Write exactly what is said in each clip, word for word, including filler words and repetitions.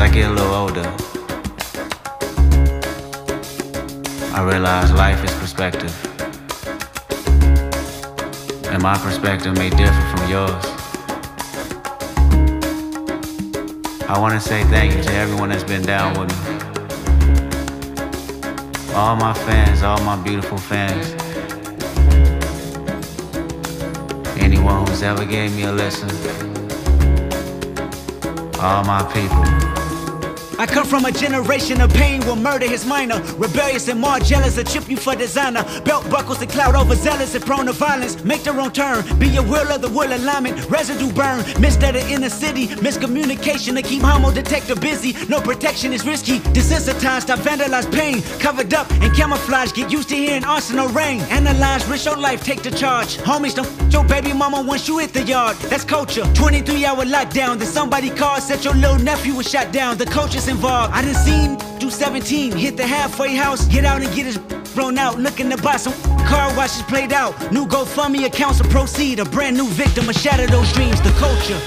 I get a little older, I realize life is perspective. And my perspective may differ from yours. I want to say thank you to everyone that's been down with me. All my fans, all my beautiful fans. Anyone who's ever gave me a listen. All my people. I come from a generation of pain where murder is minor. Rebellious and more jealous, a chip you for designer. Belt buckles and cloud overzealous and prone to violence. Make their own turn, be your will of the will alignment. Residue burn, missed at the inner city. Miscommunication to keep homo detector busy. No protection is risky. Desensitized, I vandalize pain. Covered up and camouflage, get used to hearing arsenal rain. Analyze, risk your life, take the charge. Homies, don't f your baby mama once you hit the yard. That's culture. twenty-three hour lockdown. Then somebody called, said your little nephew was shot down. The culture's involved. I done seen do seventeen, hit the halfway house, get out and get his blown out, looking to buy some car washes played out. New GoFundMe accounts to proceed, a brand new victim, a shatter those dreams, the culture.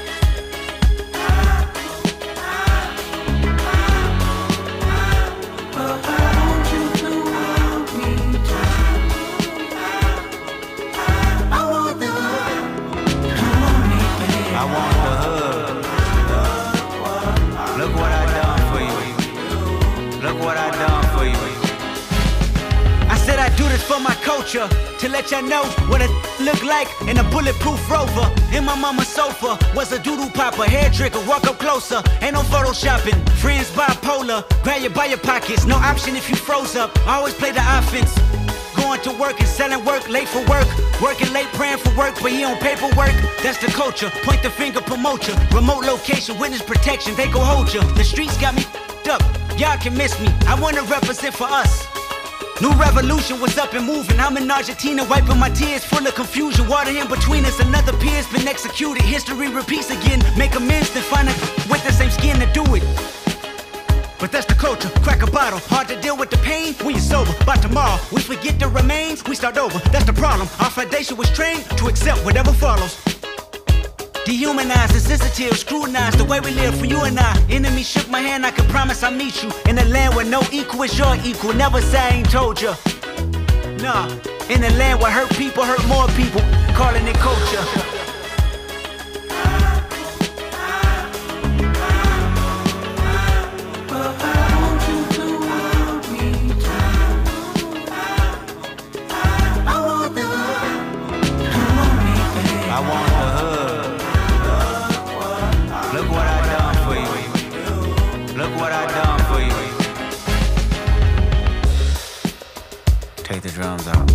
For my culture, to let y'all know what it look like in a bulletproof Rover. In my mama's sofa was a doodle popper, hair trigger, walk up closer. Ain't no photoshopping, friends bipolar. Grab you by your pockets, no option if you froze up. I always play the offense. Going to work and selling work, late for work. Working late, praying for work, but he on paperwork. That's the culture, point the finger, promote you. Remote location, witness protection, they go hold you. The streets got me f***ed up, y'all can miss me. I wanna represent for us. New revolution was up and moving. I'm in Argentina wiping my tears, full of confusion. Water in between us, another peer's been executed. History repeats again, make amends, then find a with the same skin to do it. But that's the culture, crack a bottle. Hard to deal with the pain when you're sober. By tomorrow, we forget the remains, we start over. That's the problem, our foundation was trained to accept whatever follows. Dehumanized, insensitive, scrutinized the way we live for you and I. Enemy shook my hand, I can promise I'll meet you in a land where no equal is your equal. Never say I ain't told ya. Nah, in a land where hurt people hurt more people, calling it culture. Take the drums out.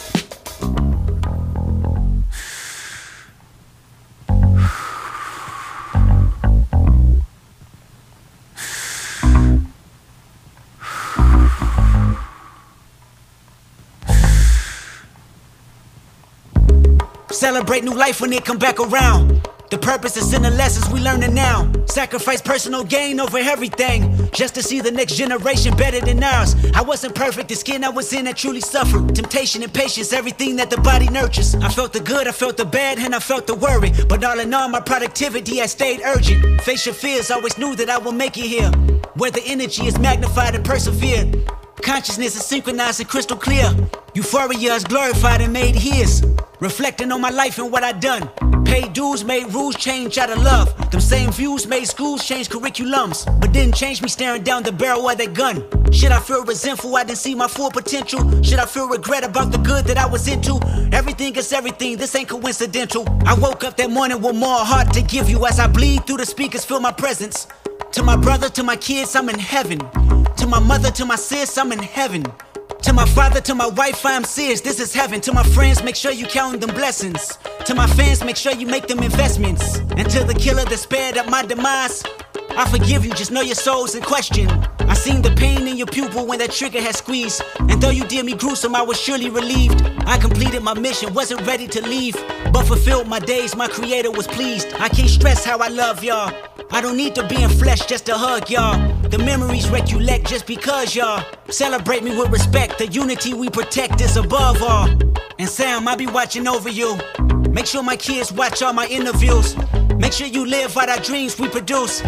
Celebrate new life when it come back around. The purpose is in the lessons we learning now. Sacrifice personal gain over everything, just to see the next generation better than ours. I wasn't perfect, the skin I was in I truly suffered. Temptation and patience, everything that the body nurtures. I felt the good, I felt the bad, and I felt the worry. But all in all, my productivity has stayed urgent. Face your fears, always knew that I will make it here, where the energy is magnified and persevered. Consciousness is synchronized and crystal clear. Euphoria is glorified and made his. Reflecting on my life and what I done. Paid dues, made rules change out of love. Them same views made schools change curriculums, but didn't change me staring down the barrel of that gun. Should I feel resentful I didn't see my full potential? Should I feel regret about the good that I was into? Everything is everything, this ain't coincidental. I woke up that morning with more heart to give you. As I bleed through the speakers, feel my presence. To my brother, to my kids, I'm in heaven. To my mother, to my sis, I'm in heaven. To my father, to my wife, I'm serious, this is heaven. To my friends, make sure you count them blessings. To my fans, make sure you make them investments. And to the killer that spared at my demise, I forgive you, just know your soul's in question. I seen the pain in your pupil when that trigger had squeezed. And though you did me gruesome, I was surely relieved. I completed my mission, wasn't ready to leave, but fulfilled my days, my creator was pleased. I can't stress how I love y'all. I don't need to be in flesh just to hug y'all. The memories recollect just because y'all celebrate me with respect. The unity we protect is above all. And Sam, I'll be watching over you. Make sure my kids watch all my interviews. Make sure you live out our dreams we produce.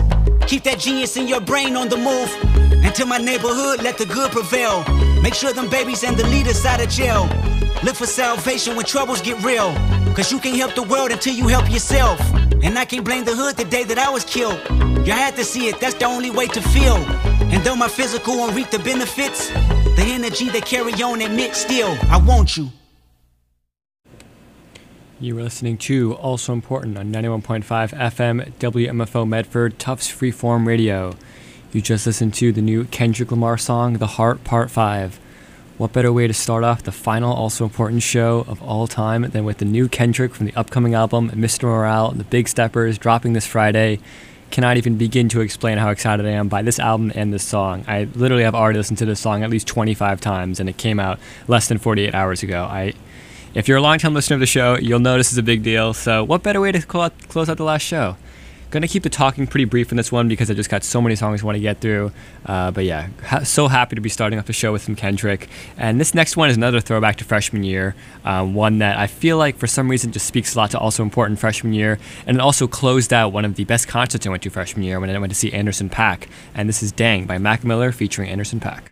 Keep that genius in your brain on the move. Into my neighborhood, let the good prevail. Make sure them babies and the leaders out of jail. Look for salvation when troubles get real. Cause you can't help the world until you help yourself. And I can't blame the hood the day that I was killed. You had to see it, that's the only way to feel. And though my physical won't reap the benefits, the energy they carry on admit still, I want you. You were listening to Also Important on ninety-one point five F M W M F O Medford, Tufts Freeform Radio. You just listened to the new Kendrick Lamar song, The Heart Part five. What better way to start off the final Also Important show of all time than with the new Kendrick from the upcoming album, Mister Morale, The Big Steppers, dropping this Friday. Cannot even begin to explain how excited I am by this album and this song. I literally have already listened to this song at least twenty-five times, and it came out less than forty-eight hours ago. I, if you're a long-time listener of the show, you'll know this is a big deal, so what better way to close out the last show? Gonna keep the talking pretty brief in this one because I just got so many songs I want to get through. Uh, but yeah, ha- so happy to be starting off the show with some Kendrick. And this next one is another throwback to freshman year, um, one that I feel like for some reason just speaks a lot to Also Important freshman year. And it also closed out one of the best concerts I went to freshman year when I went to see Anderson .Paak. And this is Dang by Mac Miller featuring Anderson .Paak.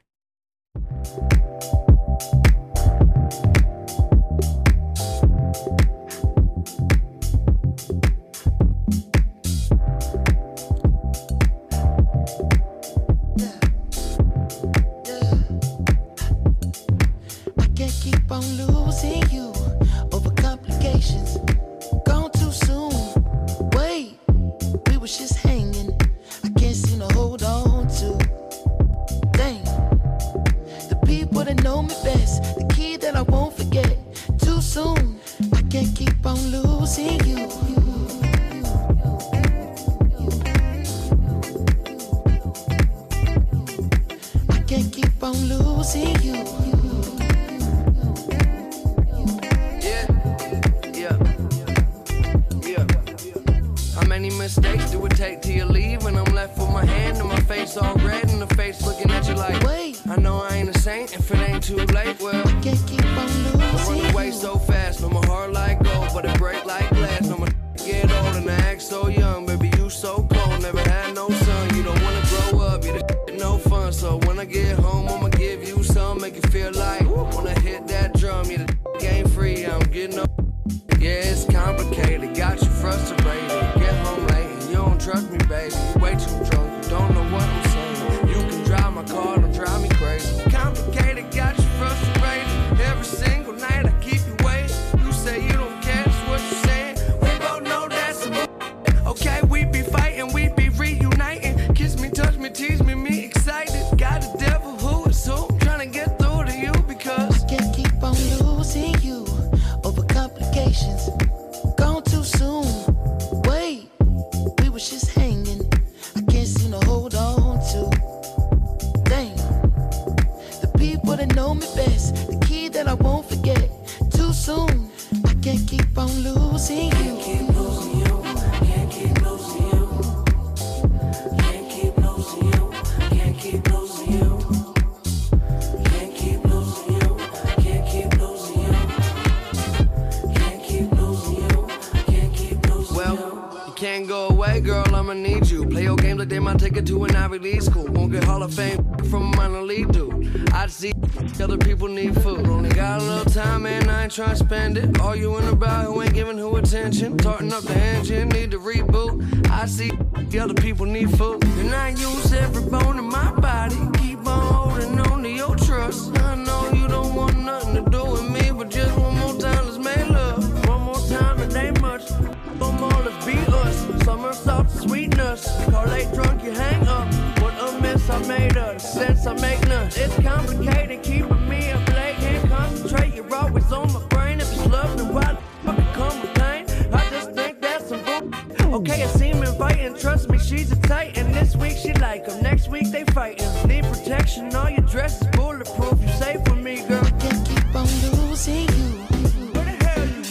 Try to spend it. All you in about who ain't giving who attention. Tarting up the engine, need to reboot. I see the other people need food. And I use every bone in my body. Keep on holding on to your trust. I know you don't want nothing to do with me, but just one more time, let's make love. One more time, it ain't much. One more, let's be us. Summer soft sweetness. Call late drunk, you hang up. What a mess I made of. Sense I make none. It's complicated, keeping me up late. Can't concentrate, you're always on my brain. If it's love, then why the fuck it come with pain? I just think that's some bull. Okay, it seem inviting. Trust me, she's a titan. This week she like him, next week they fighting. Need protection, all your dress is bulletproof. You safe with me, girl. Can't keep on losing you. Where the hell you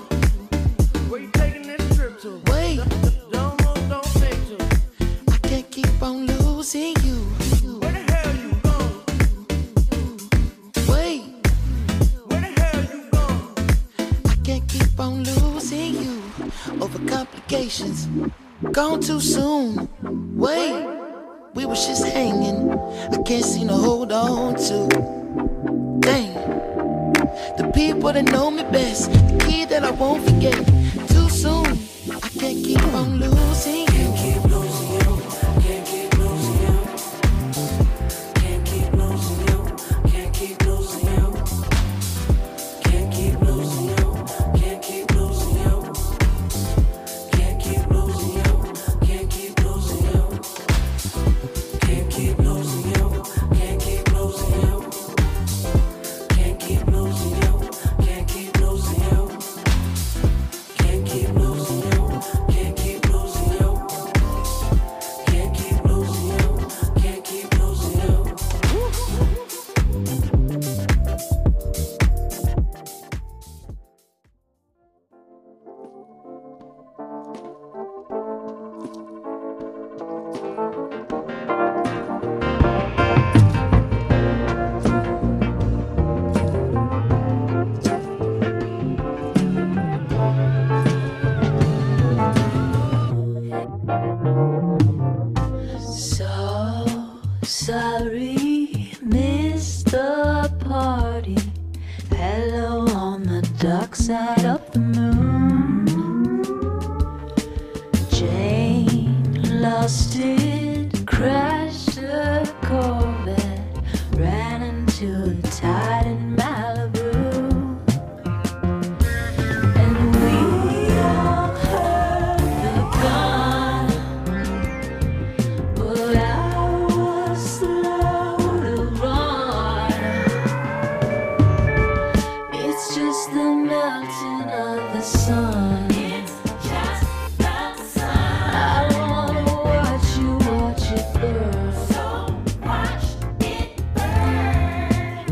going? Where you taking this trip to? Wait, Don't move, don't think to. I can't keep on losing you. Where the hell you going? Wait, Where the hell you going? I can't keep on losing you over complications. Gone too soon. Wait, we was just hanging. I can't seem to hold on to. Dang, the people that know me best, the key that I won't forget. Too soon, I can't keep on losing you. Can't keep losing you. Can't keep losing you. Can't keep losing you. Can't keep losing you. Can't keep losing you. Can't keep losing you. Can't keep losing you. Can't keep losing you. Can't keep losing you. Can't keep losing you. Can't keep losing you. Can't keep losing you. Can't keep losing you. Can't keep losing you. Can't keep losing you. Can't keep losing you. So sorry, missed the party. Hello on the dark side of the moon. Jane lost it, crashed a Corvette, ran into the tide in Malibu. And we all heard the gun, but I was slow to run. It's just the melting of the sun. It's just the sun. I wanna watch you watch it burn. So watch it burn.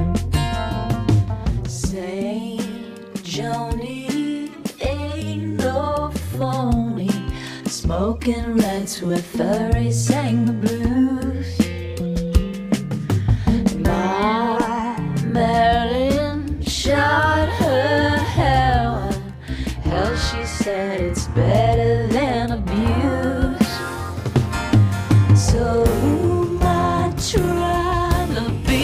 Saint Joni ain't no phony. Smoking reds where furry sang the blues. My Marilyn shot her heroin. Hell, she said it's better than abuse. So who am I trying to be?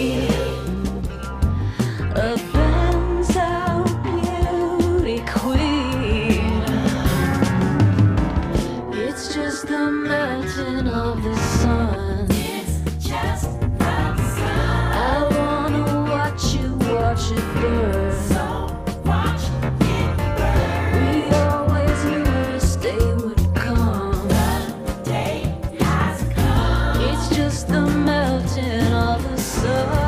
A Benz out beauty queen. It's just the melting of the sun. It's just the sun. I wanna watch you watch it burn. So watch it burn. We always knew this day would come. The day has come. It's just the melting of the sun.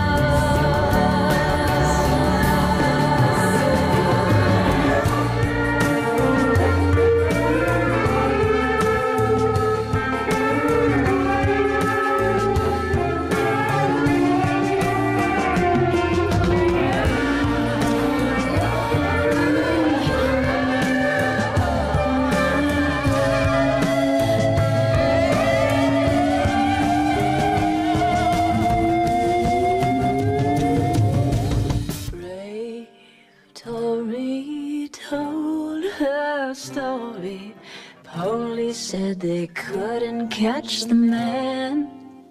Brave Tori told her story. Police said they couldn't catch the man.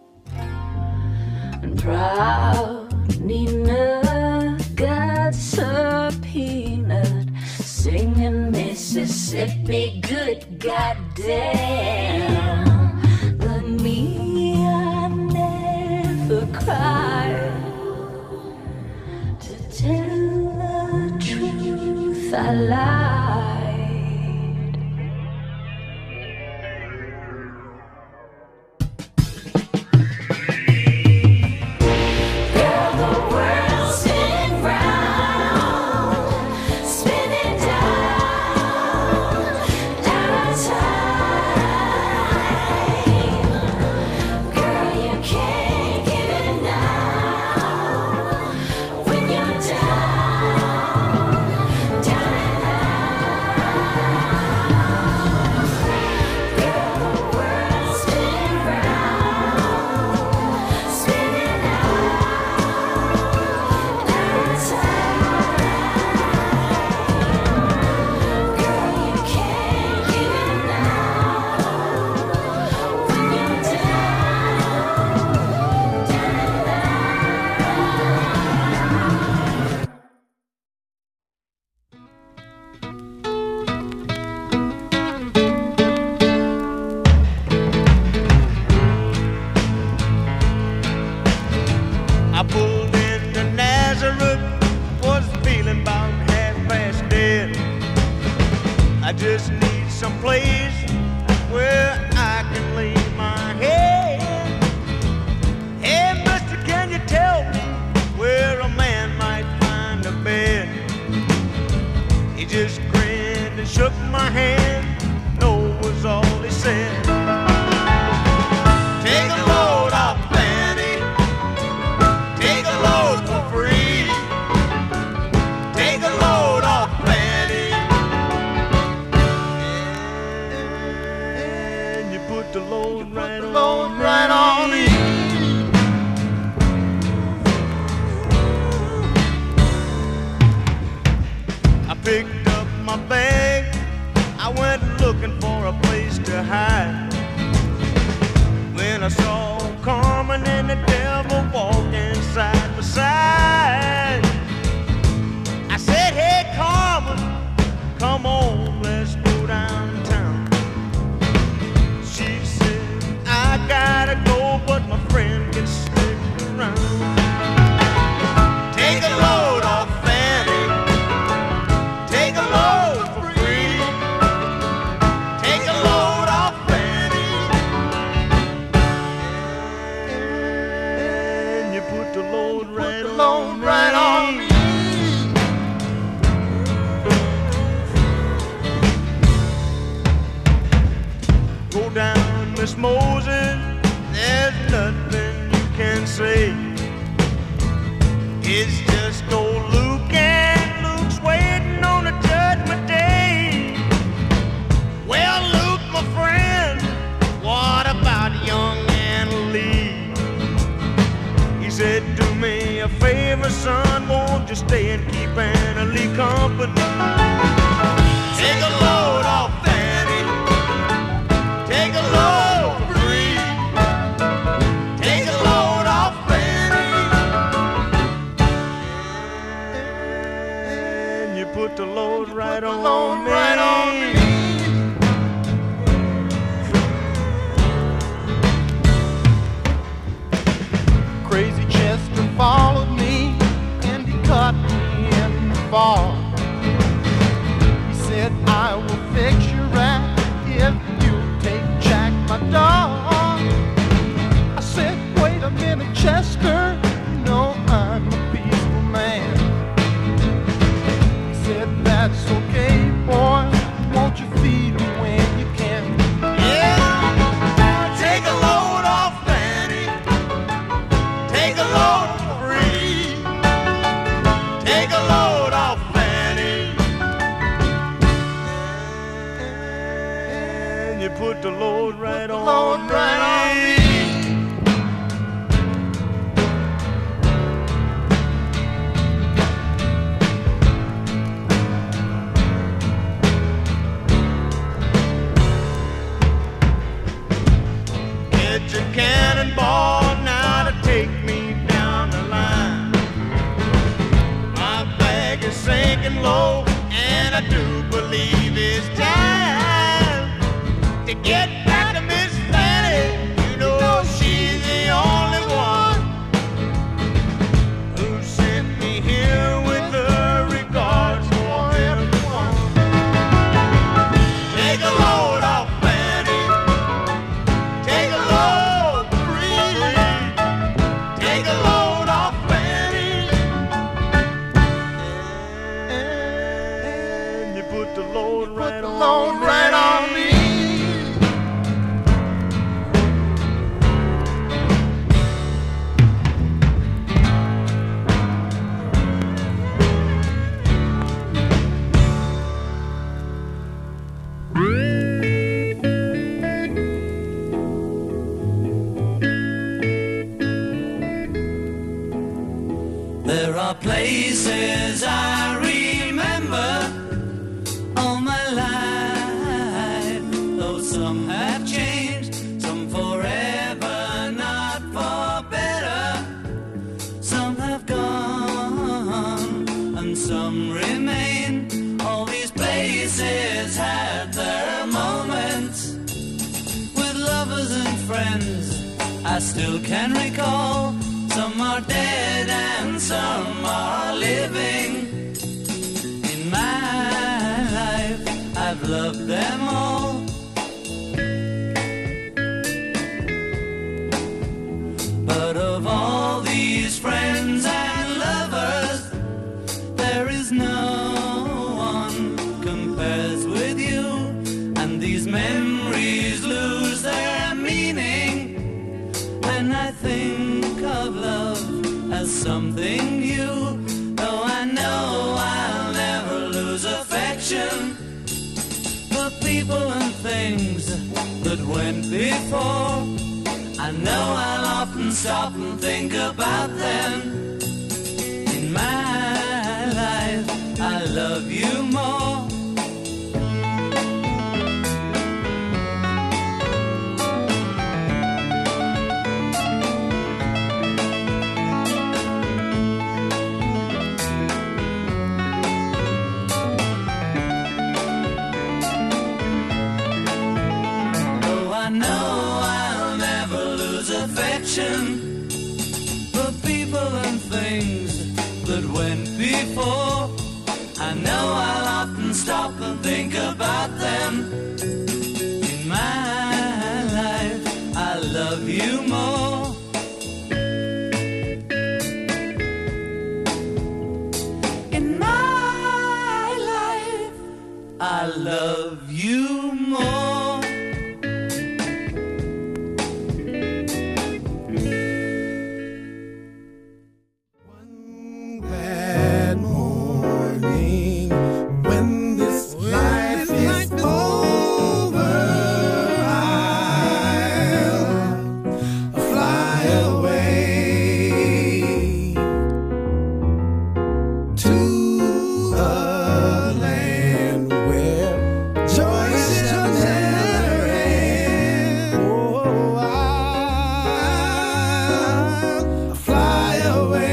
And proud Nina got subpoenaed, singing Mississippi good goddamn. But me, I never cried. To tell the truth, I lied. Girl, the world's spinning round, spinning down, down on time. Girl, you can't get enough when you're down, down and out. I just need some place where I can lay my head. Hey, mister, can you tell me where a man might find a bed? He just grinned and shook my hand. No was all he said. Take a load off Fanny. Take a load for free. Take a load off Fanny. And you put the load right on, load right on me. I picked up my bag. I went looking for a place to hide. When I saw Carmen and the devil walking side by side, I said, hey Carmen, come on, let's go downtown. She said, I gotta go, but my friend can stick around. Take a load off Fanny. Take a load for free. Take a load off Fanny. And you put the load right on, load right on me. Go down, Miss Moses, there's nothing you can say. It's just old Luke, and Luke's waiting on the judgment day. Well, Luke, my friend, what about young Anna Lee? He said, do me a favor, son, won't you stay and keep Anna Lee company? Take a load off Fanny. Take a load free. Take a load off Fanny. And you put the load right on, load me. Right on me. Crazy Chester followed me and he caught me in the fall. He said, I will fix your rat if you take Jack, my dog. I said, wait a minute, Chester, you know I'm a peaceful man. He said, that's okay, boy, won't you feed him when you can? Yeah, take a load off Fanny. Take a load free. Take a load off Fanny. And you put the load right on, load right on me. Get your cannonball now to take me down the line. My bag is sinking low, and I do believe it's time to get back to Miss Fanny. You know she's the only one who sent me here with her regards for everyone. Take a load off Fanny. Take a load free. Take a load off Fanny. And you put the load right on, load right on me. There are places I remember all my life, though some have changed, some forever, not for better. Some have gone and some remain. All these places had their moments with lovers and friends I still can recall. Some are dead and some are living. In my life I've I've loved them all. But of all these friends and lovers, there is no one compares with you. And these memories lose their meaning when I think of love as something new. Though I know I'll never lose affection for people and things that went before. I know I'll often stop and think about them. In my life, I love you more. Though I know I'll never lose affection for people and things that went before. I know I'll often stop and think about them. In my life, I love you more. In my life, I love you more. That morning when this life is over, I'll fly away to a land where joy shall never end. Oh, I'll fly away.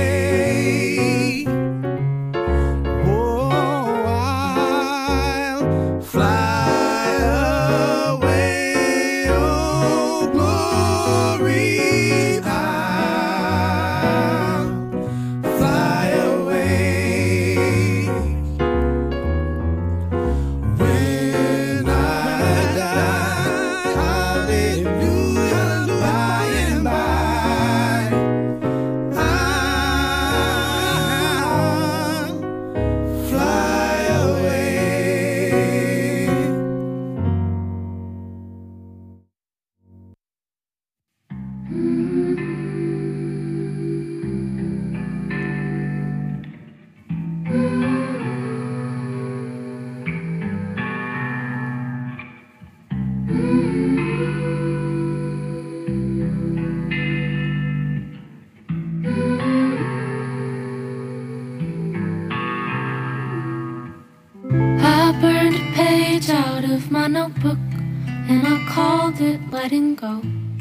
I burned a page out of my notebook and I called it letting go.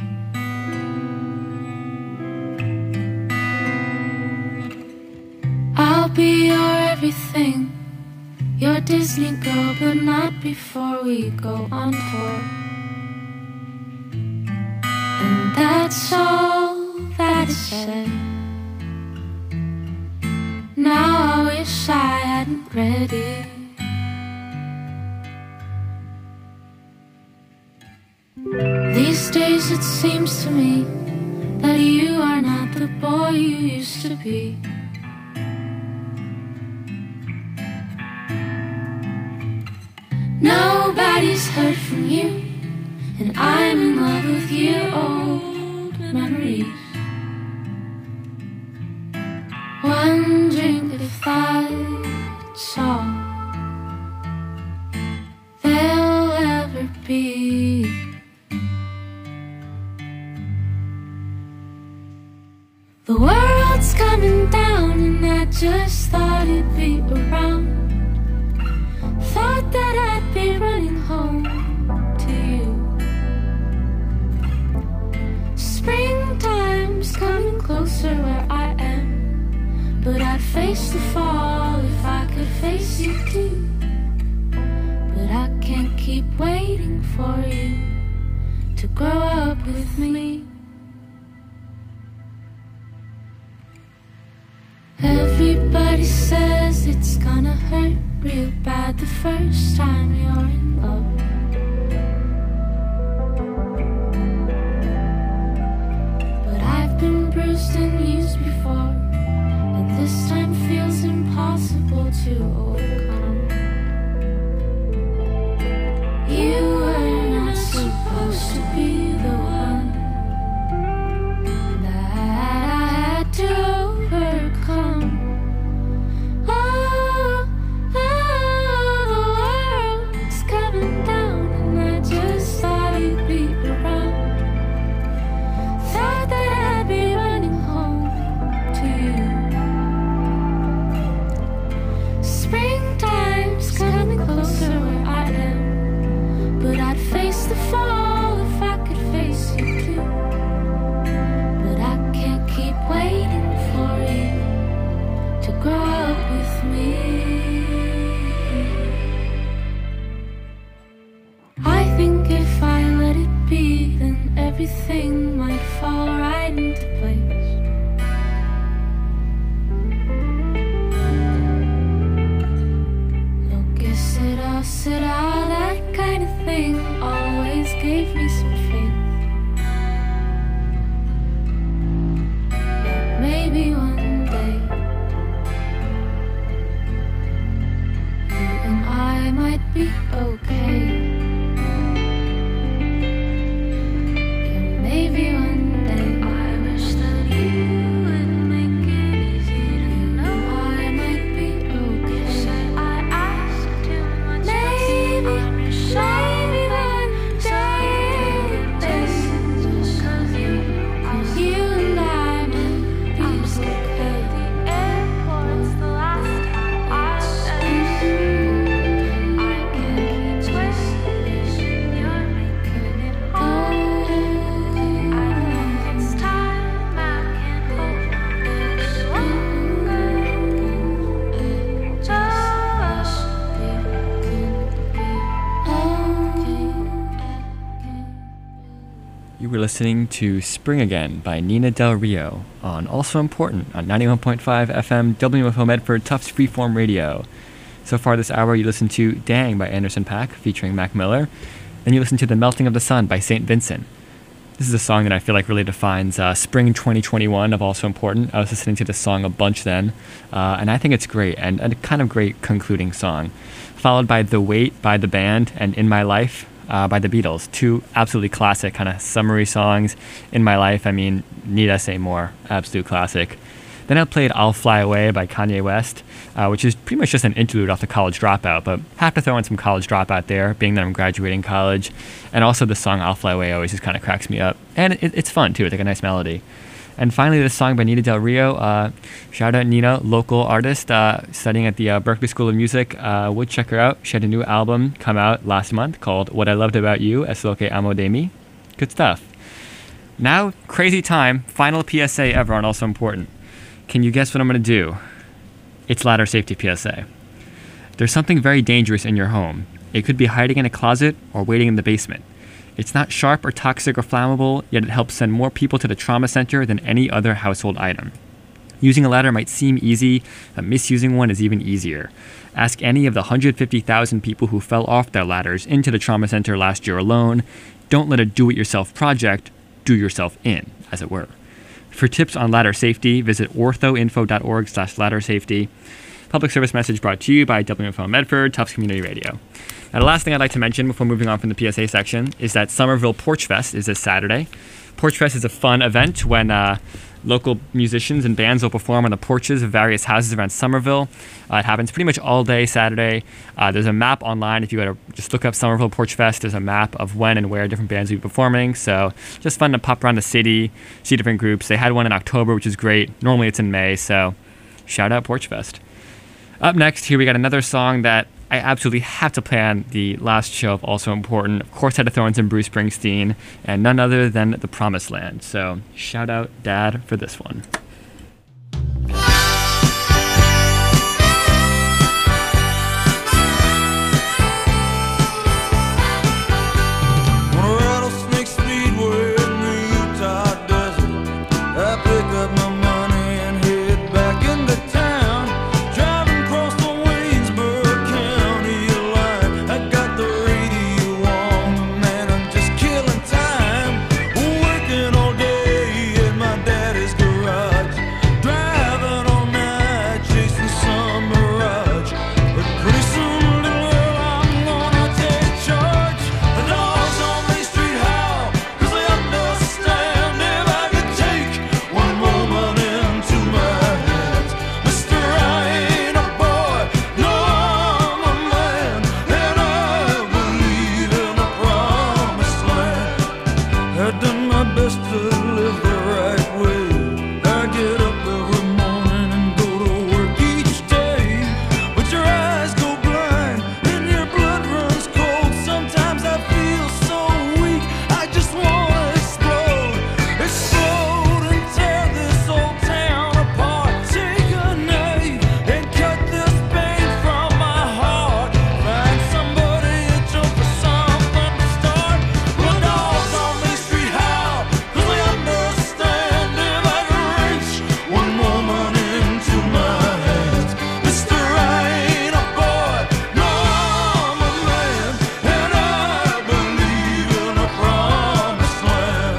I'll be your everything, your Disney girl, but not before we go on tour. And that's all that is said. Now I wish I hadn't read it. These days it seems to me that you are not the boy you used to be. Nobody's heard from you, and I'm in love with your old memories. Wondering if that's all there'll ever be. The world's coming down and I just thought it'd be around. Thought that I'd be running home to you. Springtime's coming closer where I am, but I'd face the fall if I could face you too. But I can't keep waiting for you to grow up with me. Everybody says guess it's gonna hurt real bad the first time you're in love. But I've been bruised and used before, and this time feels impossible to overcome. You were not supposed to be the one that I had to overcome. Oh, oh, the world's coming down, and I just thought you'd be around. Thought that I'd be running home to you. Springtime's coming closer where I am, but I'd face the fall if I could face you too. But I can't keep waiting for you to grow up with me. I think if I let it be, then everything might fall right into place. Look, is it all, sit all, that kind of thing always gave me some faith. Maybe one day you and I might be okay. Yeah, maybe one day I wish that you would make it easy to know I might be okay. Said I asked too much. Maybe, maybe one day, just 'cause you, 'cause you and I might be okay. The airport's the last time I said I can't keep wishing you're making it home. I know it's time I can't hold on much longer. Just You were listening to Spring Again by Nina Del Rio on Also Important on ninety-one point five F M W M F O Medford Tufts Freeform Radio. So far this hour you listened to Dang by Anderson .Paak featuring Mac Miller. Then you listened to The Melting of the Sun by Saint Vincent. This is a song that I feel like really defines uh, spring twenty twenty-one of Also Important. I was listening to this song a bunch then, uh, and I think it's great, and a kind of great concluding song. Followed by The Wait by the band and In My Life uh, by the Beatles. Two absolutely classic kind of summary songs. In My Life, I mean, need I say more? Absolute classic. Then I played I'll Fly Away by Kanye West, uh, which is pretty much just an interlude off the College Dropout, but have to throw in some College Dropout there, being that I'm graduating college. And also the song I'll Fly Away always just kind of cracks me up. And it, it's fun, too. It's like a nice melody. And finally, this song by Nina Del Rio. Uh, shout out Nina, local artist, uh, studying at the uh, Berklee School of Music. Uh, would check her out. She had a new album come out last month called What I Loved About You, Es Lo Que Amo De Mi. Good stuff. Now, crazy time. Final P S A ever on Also Important. Can you guess what I'm going to do? It's ladder safety P S A. There's something very dangerous in your home. It could be hiding in a closet or waiting in the basement. It's not sharp or toxic or flammable, yet it helps send more people to the trauma center than any other household item. Using a ladder might seem easy, but misusing one is even easier. Ask any of the one hundred fifty thousand people who fell off their ladders into the trauma center last year alone. Don't let a do-it-yourself project do yourself in, as it were. For tips on ladder safety, visit orthoinfo.org slash ladder safety. Public service message brought to you by W M F O Medford, Tufts Community Radio. Now, the last thing I'd like to mention before moving on from the P S A section is that Somerville Porch Fest is this Saturday. Porch Fest is a fun event when uh, local musicians and bands will perform on the porches of various houses around Somerville. Uh, it happens pretty much all day Saturday. Uh, there's a map online. If you go to just look up Somerville Porch Fest, there's a map of when and where different bands will be performing. So just fun to pop around the city, see different groups. They had one in October, which is great. Normally it's in May, so shout out Porch Fest. Up next, here we got another song that I absolutely have to play on the last show of Also Important. Of course, I had to throw in some Bruce Springsteen, and none other than The Promised Land. So shout out Dad for this one. Across I've done my best to live the right way. I get up every morning and go to work each day. But your eyes go blind and your blood runs cold. Sometimes I feel so weak, I just wanna explode. Explode and tear this old town apart. Take a knife and cut this pain from my heart. Find somebody and jump for something to start. The dogs on Main Street howl, 'cause they understand if I can reach one moment into my hands. Mister, I ain't a boy, no, I'm a man, and I believe in a promised land.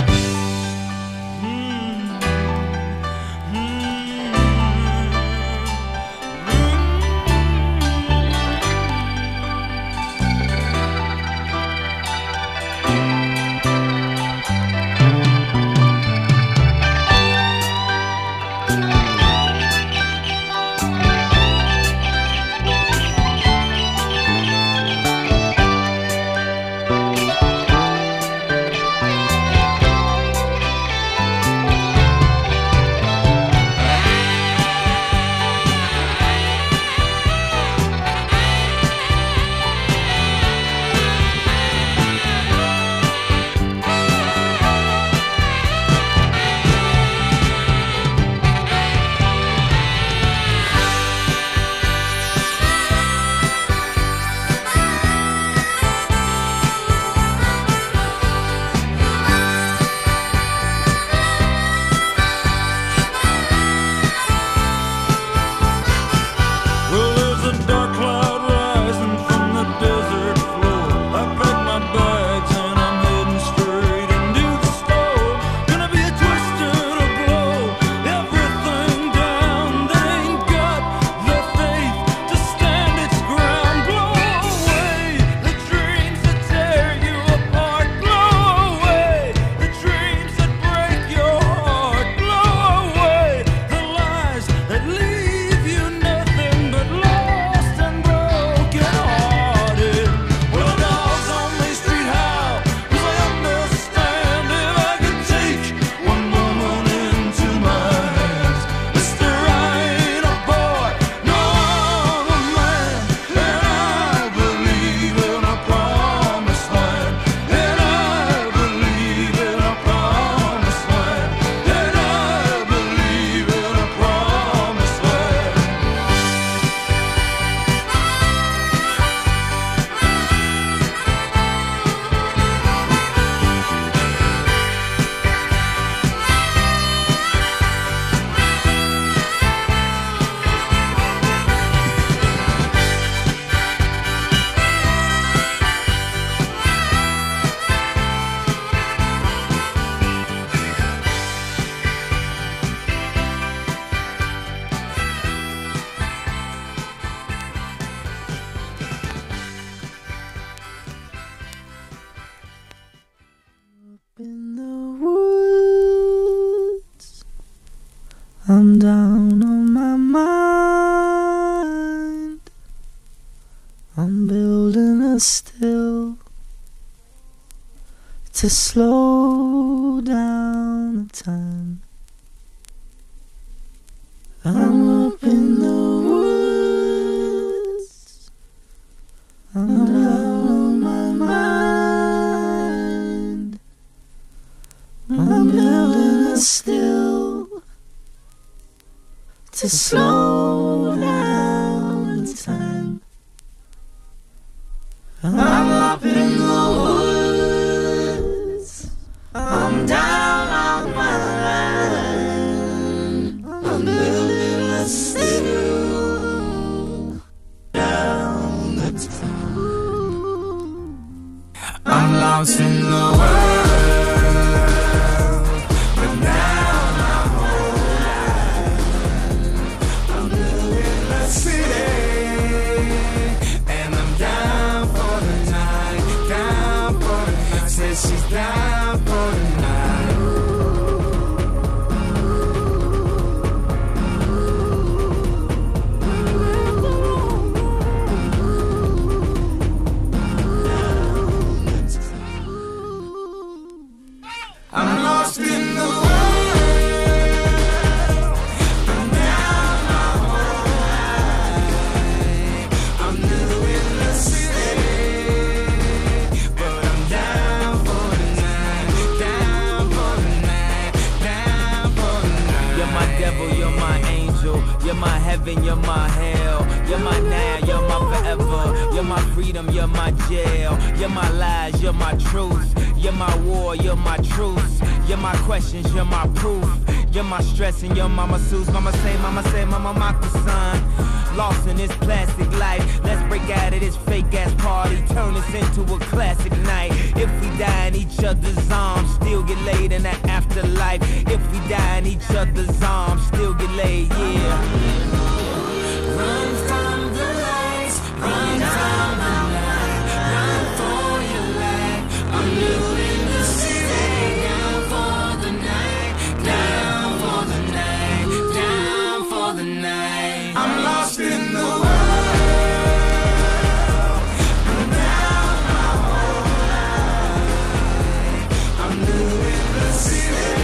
Well, there's a dark cloud rising from the desert floor. I pack my bags and I'm heading straight into the store. Gonna be a twist and a blow everything down. They ain't got the faith to stand its ground. Blow away the dreams that tear you apart. Blow away the dreams that break your heart. Blow away the lies that leave you nothing but lost and broken hearted. Well, the dogs on Main Street howl, 'cause I understand if I could take one moment into my hands. Mister, I ain't a boy, no, I'm a man, and I believe in a promised land. And I believe in a promised land. And I believe in a promised land. In the woods, I'm down on my mind. I'm building a still to slow down the time. I'm up in the woods, I'm down on my mind. I'm building a still to slow down the time. I'm up in the woods, I'm down on my line. I'm building a still down the time. I'm lost in the world. She's down for the night. heaven, you're my hell. You're my now, you're my forever. You're my freedom, you're my jail. You're my lies, you're my truth. You're my war, you're my truth. You're my questions, you're my proof. You're my stress and you're my masseuse. Mama say, mama say, mama mock the sun. Lost in this plastic life. Let's break out of this fake ass party. Turn this into a classic night. If we die in each other's arms, still get laid in the afterlife. If we die in each other's arms, still get laid, yeah. Run from the lights, run from the night, run for your life. I'm new in the city, down for the night, down for the night, down for the night. I'm lost in the world. I'm down my whole life. I'm new in the city.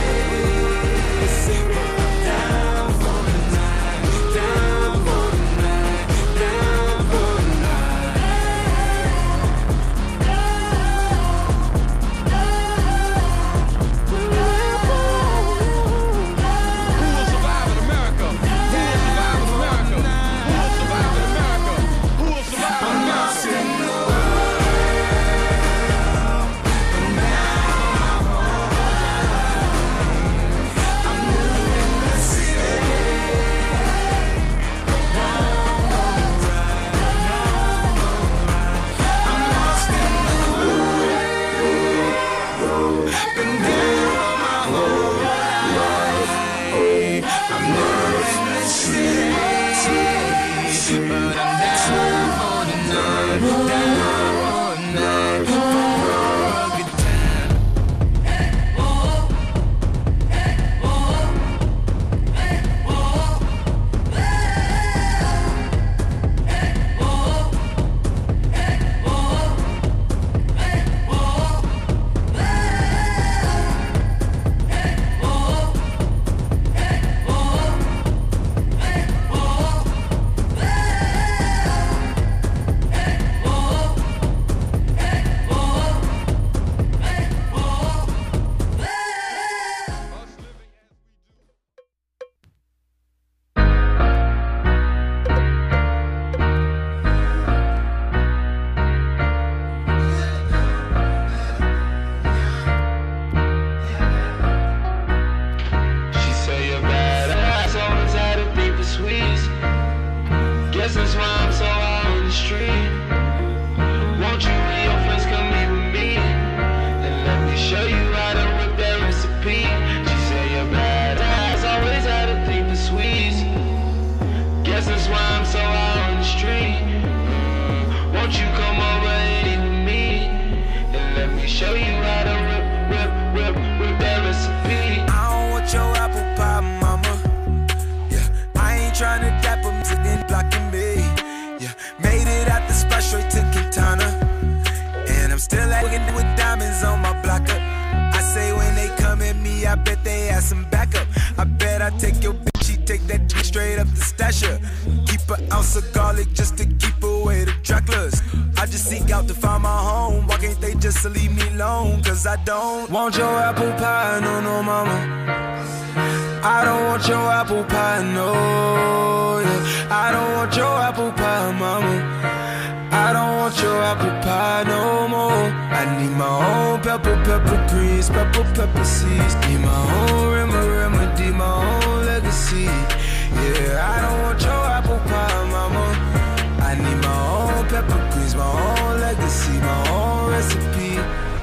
I don't want your apple pie, no, no, mama. I don't want your apple pie, no, yeah. I don't want your apple pie, mama. I don't want your apple pie no more. I need my own pepper, pepper greens, pepper, pepper seeds. Need my own remedy, my own legacy. Yeah, I don't want your apple pie, mama. I need my own pepper greens, my own legacy, my own recipe.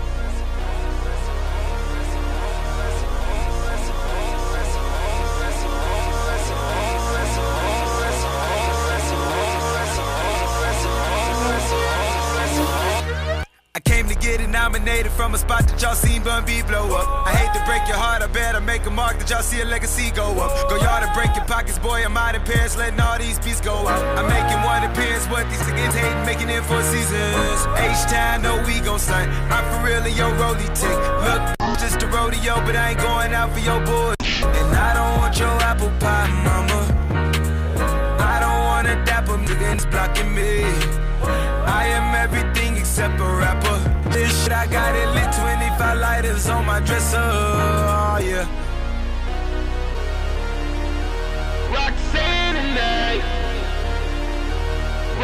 Getting nominated from a spot that y'all seen Bun B blow up. I hate to break your heart, I better make a mark that y'all see a legacy go up. Go yard and break your pockets, boy, I'm out in Paris, letting all these beats go out. I'm making one appearance, what these niggas hating, making it for seasons. H-time, no we gon' stunt. I'm for real in your rollie tick. Look, just a rodeo, but I ain't going out for your boy. And I don't want your apple pie, mama. I don't wanna dapper niggas blocking me. I am everything except a rapper. This shit, I got it lit, twenty-five lighters on my dresser, oh yeah. Roxanne tonight.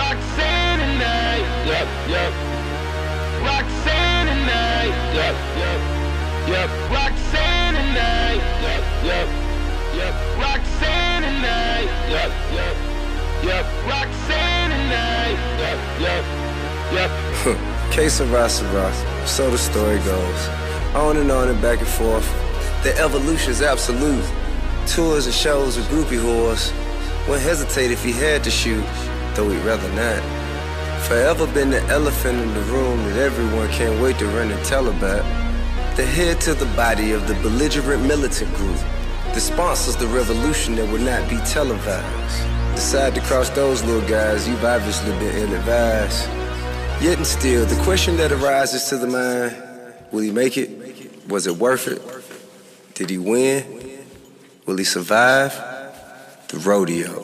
Roxanne and I, yep, yep. Roxanne and I, yep, yep, yep. Roxanne and I, yep, yep, yep. Roxanne and I, yep, yep, yep. Roxanne and I, yep, yep, yep. Que sera, sera. So the story goes. On and on and back and forth. The evolution's absolute. Tours and shows with groupie whores. Wouldn't hesitate if he had to shoot, though he'd rather not. Forever been the elephant in the room that everyone can't wait to run and tell about. The head to the body of the belligerent militant group that sponsors the revolution that will not be televised. Decide to cross those little guys, you've obviously been ill-advised. Yet and still, the question that arises to the mind, will he make it? Was it worth it? Did he win? Will he survive? The rodeo.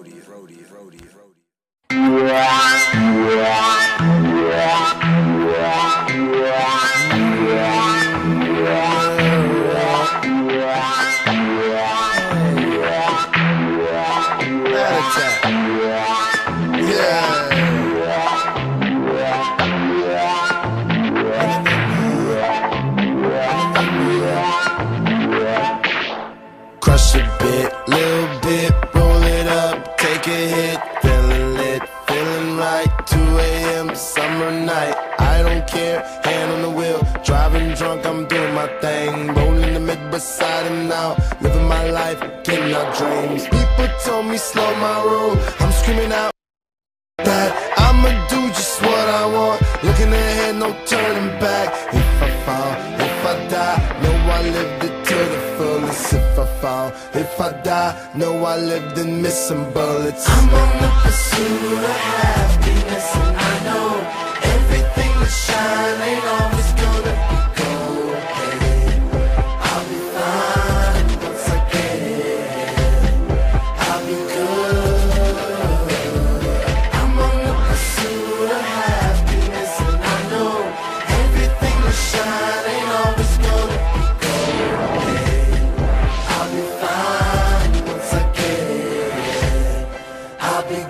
Crush a bit, little bit, roll it up, take a hit, feeling lit, feeling right, two A M summer night, I don't care, hand on the wheel, driving drunk, I'm doing my thing, rolling the mid beside and now, living my life, getting our dreams. People told me slow my roll, I'm screaming out that I'ma do just what I want, looking ahead, no turning back. If I fall, if I die, know I lived it to the fullest. If I fall, if I die, know I lived and missed some bullets. I'm on the pursuit of happiness, and I know everything that shine ain't always gonna be gold. Hey, I'll be fine once I get it. I'll be good. I'm on the pursuit of happiness, and I know everything that shine ain't always gonna be gold. Hey, I'll be fine once I get it. I'll be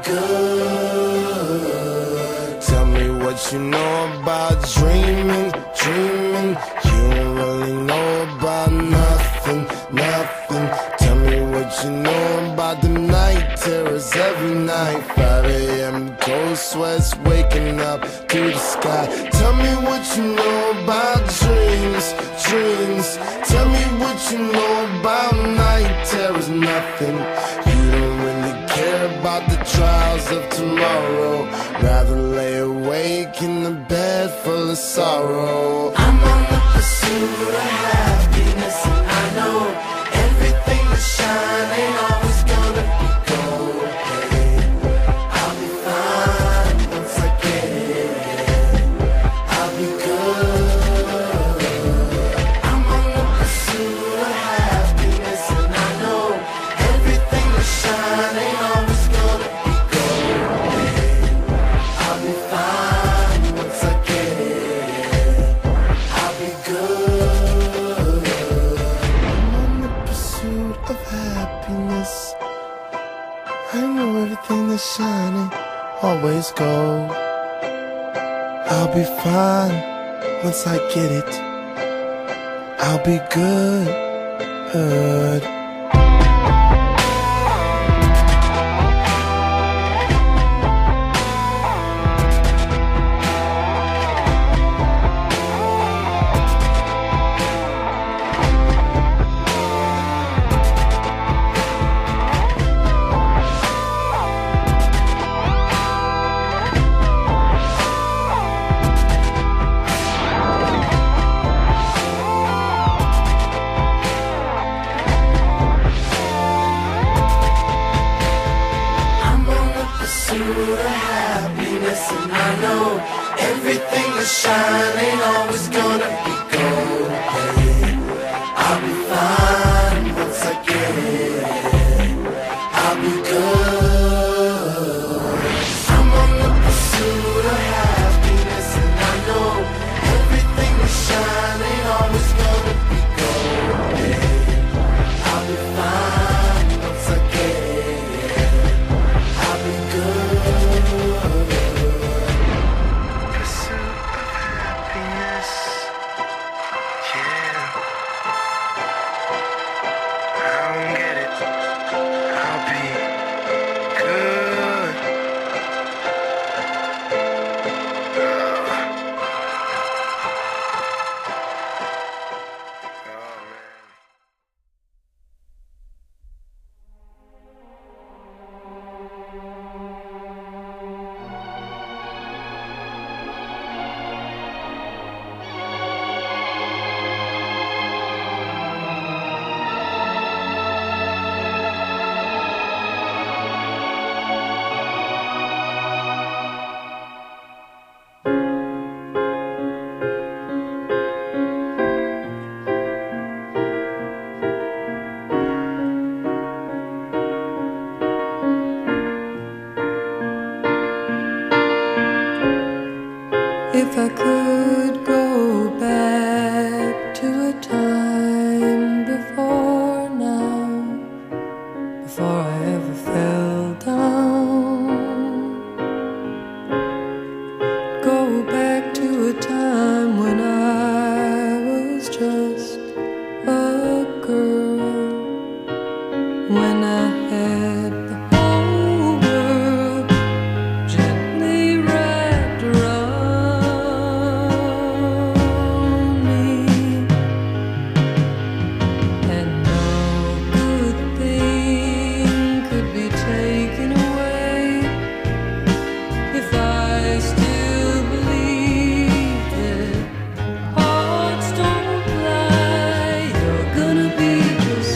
good. Tell me what you know about dreaming, dreaming. You don't really know about nothing, nothing. Tell me what you know about the night terrors every night. five A M cold sweats waking up to the sky. Tell me what you know about dreams, dreams. Tell me what you know about night terrors, nothing. You don't really care about the trials of tomorrow. Rather lay awake in the bed full of sorrow. I'm on the pursuit of happiness, and I know everything that shine ain't always gonna be gold. Hey, I'll be fine once I get it. I'll be good. I'm on the pursuit of happiness, and I know everything that shine ain't always gonna be gold. Hey, I'll be fine once I get it. I'll be good. I'm on the pursuit of happiness. I know everything that's shining always gold. I'll be fine once I get it. I'll be good. good. Shine ain't always gonna be gold. Hey, I'll be fine once I get it. I'll be good. I'm on the pursuit of happiness, and I know everything that shine ain't always gonna be gold. Hey, I'll be fine once I get it. I'll be good. If I could go back to a time before now, before I ever fell down, go back to a time when I was just a girl, when I had the whole world gently wrapped around me, and no good thing could be taken away if I still believed that hearts don't lie. You're gonna be just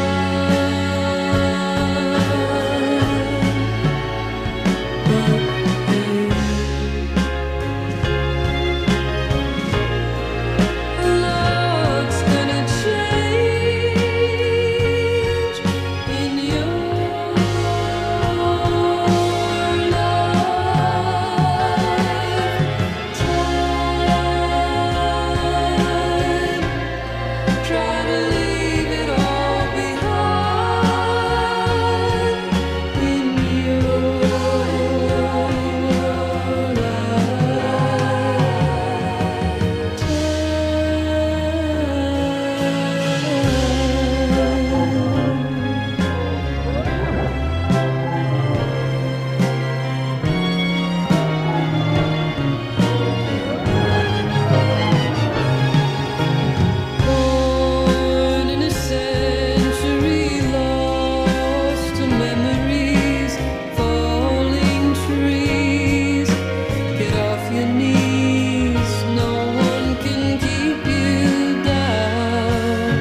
born in a century lost to memories, falling trees. Get off your knees, no one can keep you down.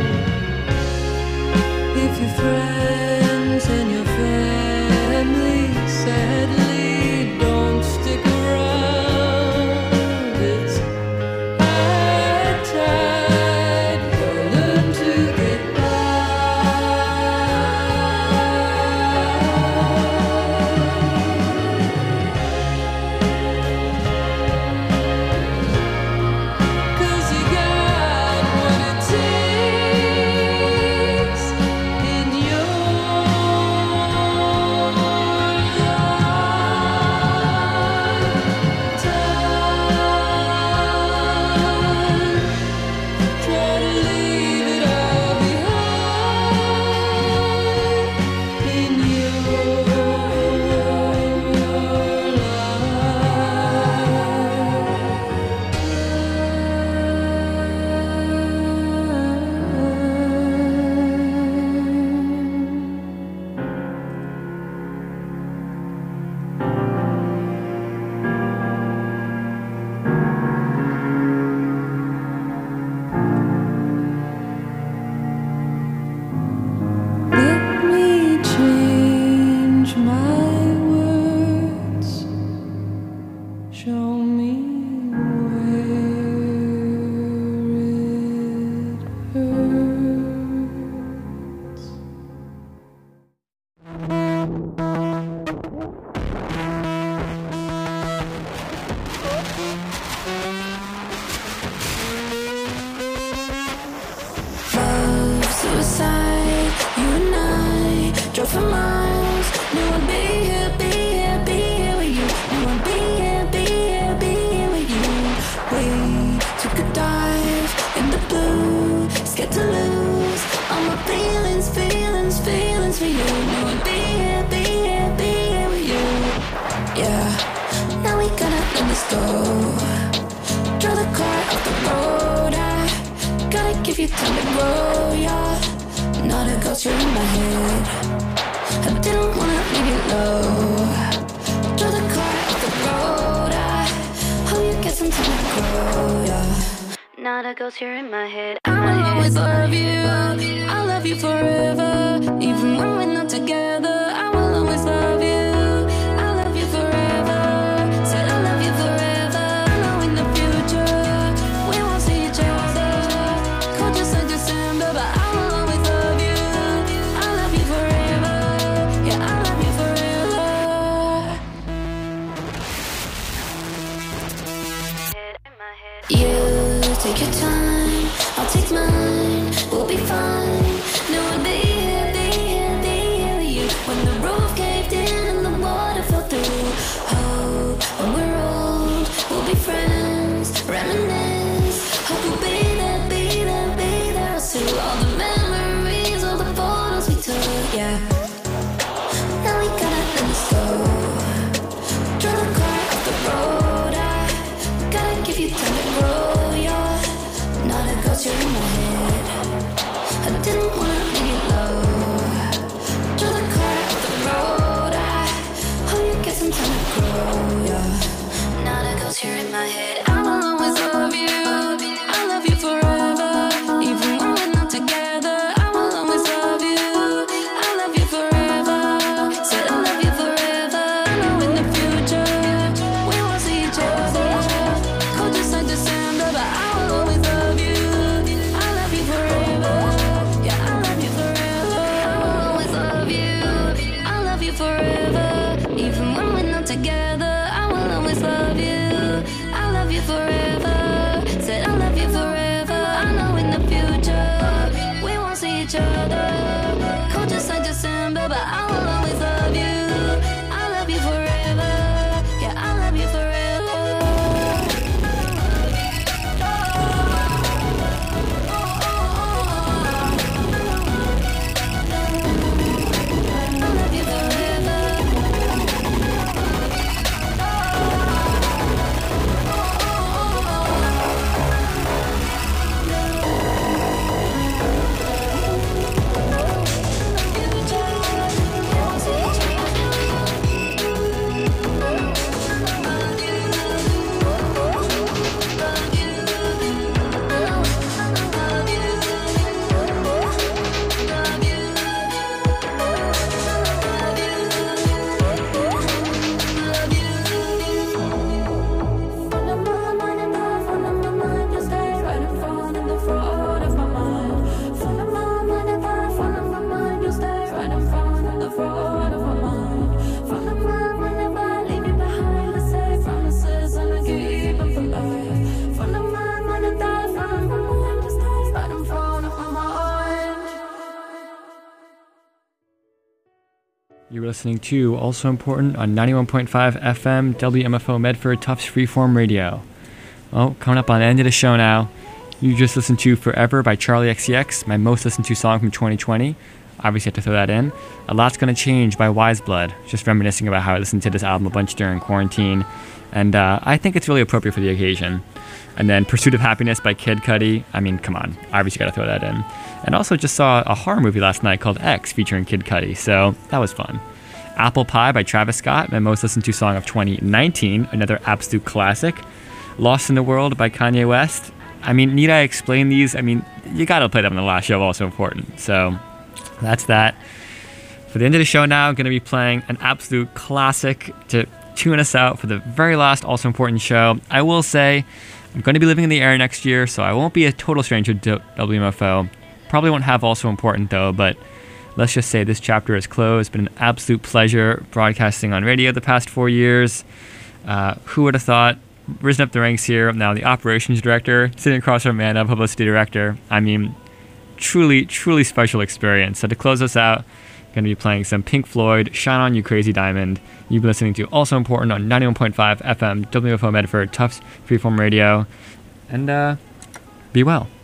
If your friends and your family sadly don't stick around, it's high tide. You'll learn to get Cause you got what it takes in your lifetime. Try to leave it all behind in Let me change my words. Show me where it hurts. Love, suicide, you and I drove for miles. Knew I'd be here, be here, be here with you. Knew I'd be here, be here, be here with you. We took a dive in the blue, scared to lose all my feelings, feelings, feelings for you. Knew I'd be here, be here, be here with you. Yeah, now we gotta let this go. Draw the car off the road. I gotta give you time to grow, yeah. Not a ghost, you're in my head. I didn't wanna leave you low. Draw the car off the road. I hope you get some time to grow, yeah. Not a ghost, you're in my head. I will always love you. I'll love you forever. Even when we're not together, I will always love you. I'll love you forever. Said I'll love you forever. I know in the future we won't see each other. Cold just like December, but I will always love you. I love you forever. Yeah, I love you forever. You take your time, I'll take mine. We'll be fine. No one be here, be here, be here with you. When the roof caved in and the water fell through. Hope when we're old, we'll be friends. Reminisce. Hope we'll be there, be there, be there. I'll see all the memories, all the photos we took. Yeah. Now we gotta let it go. Draw the car off the road. I gotta give you time to grow. You're not a ghost, you're in my head. I didn't wanna leave you low. Draw the car off the road. I hope you get some time to grow. You're not a ghost, you're in my head. I will always love you. I love you forever. Even when we're not together, I will always love you. I love you forever. Said I love you forever. I know in the future we won't see each other. Cold just like December, but I will always love you. I love you forever. Yeah, I love you forever. I will always love you. I love you forever. Even when we're not together, I will always love you. I love you forever. Said I love you forever. I know in the future we won't see each other. Cold just like December, but I will always love you. I love you forever. Yeah, I love you forever. You're listening to Also Important on ninety-one point five F M, W M F O Medford, Tufts Freeform Radio. Well, coming up on the end of the show now, you just listened to Forever by Charlie X C X, my most listened to song from twenty twenty. Obviously, had to throw that in. A Lot's Gonna Change by Wise Blood, just reminiscing about how I listened to this album a bunch during quarantine. And uh, I think it's really appropriate for the occasion. And then Pursuit of Happiness by Kid Cudi. I mean, come on. Obviously, gotta throw that in. And also just saw a horror movie last night called X featuring Kid Cudi, so that was fun. Apple Pie by Travis Scott, my most listened to song of twenty nineteen, another absolute classic. Lost in the World by Kanye West. I mean, need I explain these? I mean, you gotta play them in the last show, Also Important. So that's that. For the end of the show now, I'm gonna be playing an absolute classic to tune us out for the very last Also Important show. I will say, I'm going to be living in the area next year, so I won't be a total stranger to W M F O. Probably won't have Also Important though, but let's just say this chapter is closed. It's been an absolute pleasure broadcasting on radio the past four years. Uh, who would have thought? Risen up the ranks here. I'm now the operations director, sitting across from Amanda, publicity director. I mean, truly, truly special experience. So to close us out, I'm going to be playing some Pink Floyd, Shine On You Crazy Diamond. You've been listening to Also Important on ninety-one point five F M, W F O Medford, Tufts Freeform Radio. And uh, be well.